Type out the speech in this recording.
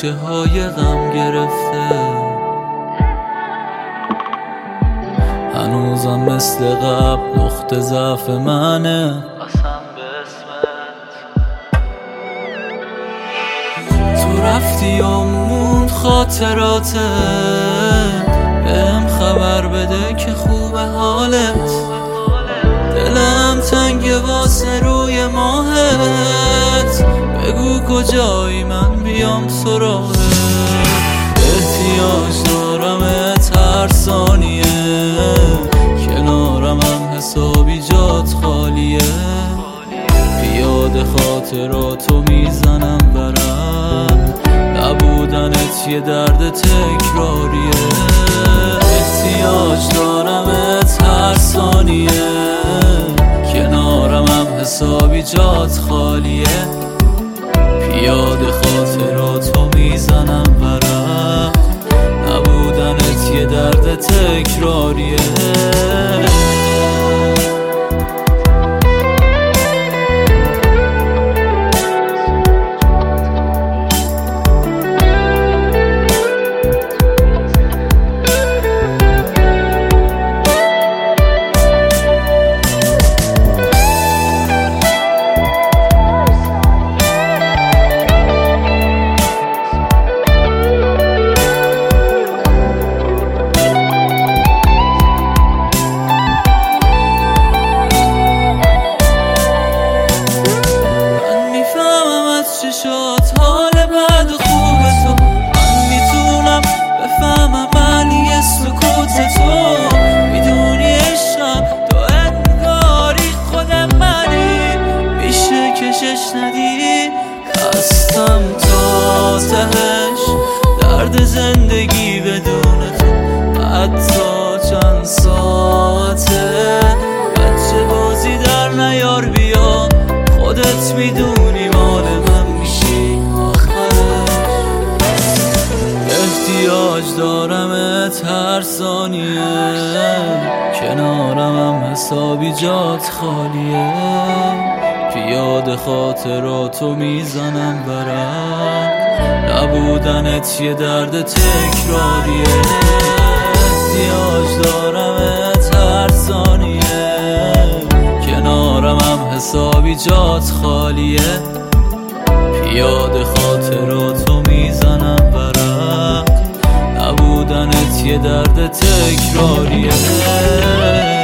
گوشه های غم گرفته، هنوزم مثل قبل نقطه ضعف منه قسم به اسمت. تو رفتی و موند خاطراتت، بهم خبر بده که خوبه حالت. دلم تنگه واسه روی ماهت، بگو کجایی من بیام سراغت. احتیاج دارمت هر ثانیه، کنارم هم حسابی جات خالیه. پیاده خاطراتو میزنم برم، نبودنت یه درد تکراریه. احتیاج دارمت هر ثانیه، کنارم هم حسابی جات خالیه. پیاده خاطراتو میزنم برم، نبودنت یه درد تکراریه. چشات حال بد و خوب تو، من میتونم بفهمم معنی سکوت تو. میدونی عشقم تو انگاری خود منی، میشه کشش ندی. خستم تا تهش درد زندگی بدون تو، حتی چند ساعته. بچه بازی در نیار بیا، خودت میدونی مال من میشی آخرش. احتیاج دارمت هر ثانیه، کنارم هم حسابی جات خالیه. پیاده خاطراتو میزنم برم، نبودنت یه درد تکراریه. احتیاج دارمت هر ثانیه، کنارم هم حسابی جات خالیه. پیاده خاطراتو میزنم برم، نبودنت یه درد تکراریه.